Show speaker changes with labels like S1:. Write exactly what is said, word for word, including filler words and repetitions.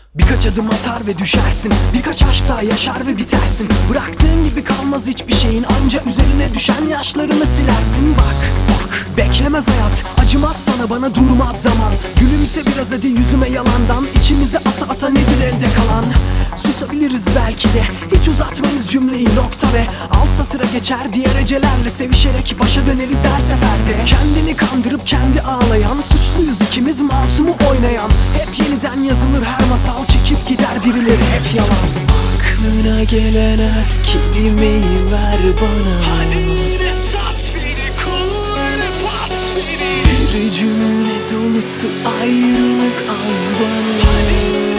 S1: Birkaç adım atar ve düşersin, birkaç aşk daha yaşar ve bitersin. Bıraktığın gibi kalmaz hiçbir şeyin, anca üzerine düşen yaşlarını silersin. Bak, bak, beklemez hayat, acımaz sana bana durmaz zaman. Gülümse biraz hadi yüzüme yalandan, içimize ata ata nedir elde kalan. Susabiliriz belki de, hiç uzatmayız cümleyi nokta ve alt satıra geçer diğer ecelerle sevişerek başa döneriz her seferde. Kendini kandırıp kendi ağlayan, suçluyuz ikimiz masumu oynayan. Hep yeniden yazılır her masal, çekip gider birileri hep yalan.
S2: Aklına gelen her kelimeyi ver bana.
S3: Hadi yine sat beni, kullanıp at beni.
S2: Bir cümle dolusu ayrılık az bana.
S3: Hadi